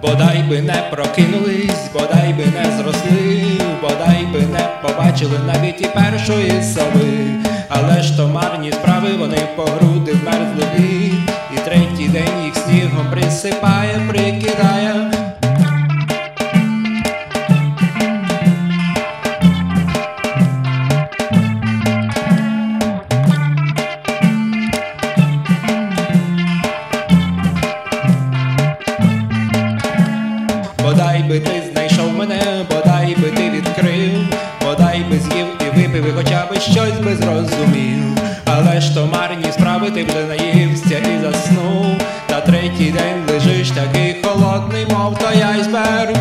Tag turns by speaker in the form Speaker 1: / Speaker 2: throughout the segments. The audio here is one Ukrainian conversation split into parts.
Speaker 1: Бодай би не прокинулись, бодай би не зросли, бодай би не побачили навіть і першої сови. Але ж то марні справи, вони по груди вмерзли в лід, і третій день їх снігом присипає, прикидає. Бодай би ти знайшов мене, бодай би ти відкрив, бодай би з'їв і випив, і хоча би щось би зрозумів. Але ж то марні справи, ти вже наївся і заснув, та третій день лежиш такий холодний, мов той айсберг.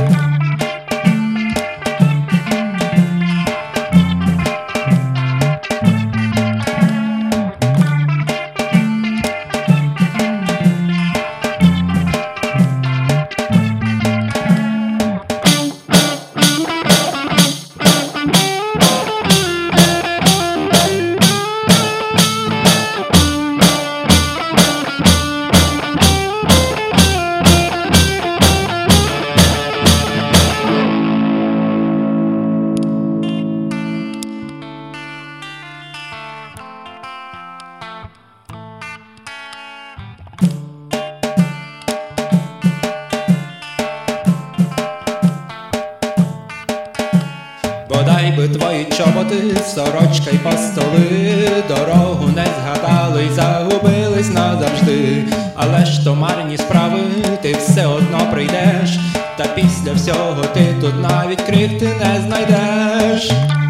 Speaker 1: Бодай би твої чоботи, сорочка й постоли, дорогу не згадали й загубились назавжди. Але ж то марні справи, ти все одно прийдеш, та після всього ти тут навіть крихти не знайдеш.